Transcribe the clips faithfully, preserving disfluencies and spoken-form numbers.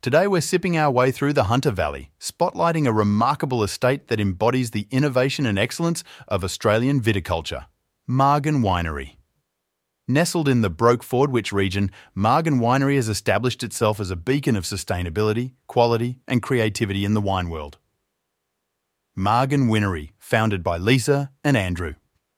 Today we're sipping our way through the Hunter Valley, spotlighting a remarkable estate that embodies the innovation and excellence of Australian viticulture. Margan Winery. Nestled in the Broke-Fordwich region, Margan Winery has established itself as a beacon of sustainability, quality and creativity in the wine world. Margan Winery, founded by Lisa and Andrew.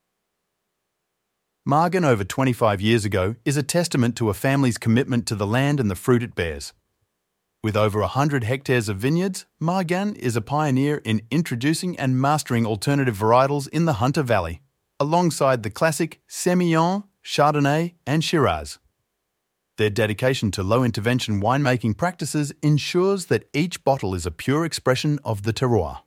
Margan, over twenty-five years ago, is a testament to a family's commitment to the land and the fruit it bears. With over one hundred hectares of vineyards, Margan is a pioneer in introducing and mastering alternative varietals in the Hunter Valley, alongside the classic Semillon, Chardonnay and Shiraz. Their dedication to low-intervention winemaking practices ensures that each bottle is a pure expression of the terroir.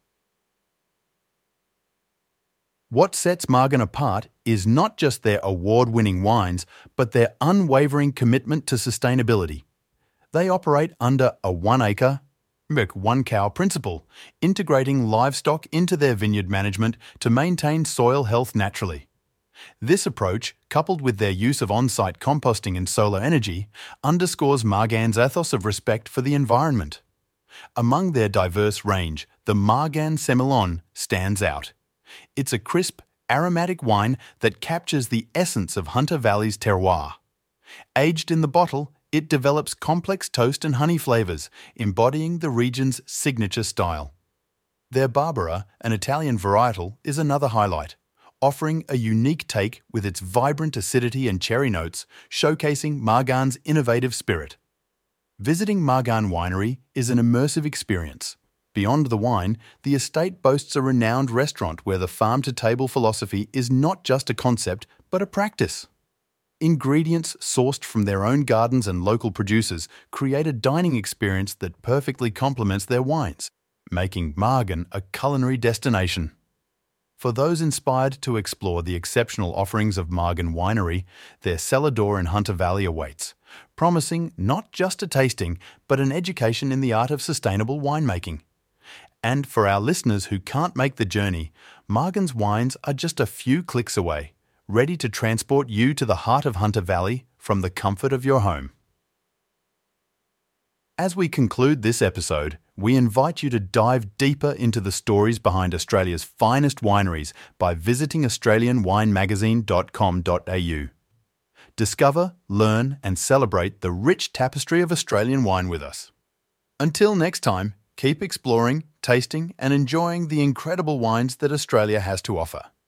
What sets Margan apart is not just their award-winning wines, but their unwavering commitment to sustainability. They operate under a one-acre, one-cow principle, integrating livestock into their vineyard management to maintain soil health naturally. This approach, coupled with their use of on-site composting and solar energy, underscores Margan's ethos of respect for the environment. Among their diverse range, the Margan Semillon stands out. It's a crisp, aromatic wine that captures the essence of Hunter Valley's terroir. Aged in the bottle, it develops complex toast and honey flavours, embodying the region's signature style. Their Barbera, an Italian varietal, is another highlight, offering a unique take with its vibrant acidity and cherry notes, showcasing Margan's innovative spirit. Visiting Margan Winery is an immersive experience. Beyond the wine, the estate boasts a renowned restaurant where the farm-to-table philosophy is not just a concept, but a practice. Ingredients sourced from their own gardens and local producers create a dining experience that perfectly complements their wines, making Margan a culinary destination. For those inspired to explore the exceptional offerings of Margan Winery, their cellar door in Hunter Valley awaits, promising not just a tasting, but an education in the art of sustainable winemaking. And for our listeners who can't make the journey, Margan's wines are just a few clicks away, ready to transport you to the heart of Hunter Valley from the comfort of your home. As we conclude this episode, we invite you to dive deeper into the stories behind Australia's finest wineries by visiting australian wine magazine dot com dot a u. Discover, learn and celebrate the rich tapestry of Australian wine with us. Until next time, keep exploring, tasting and enjoying the incredible wines that Australia has to offer.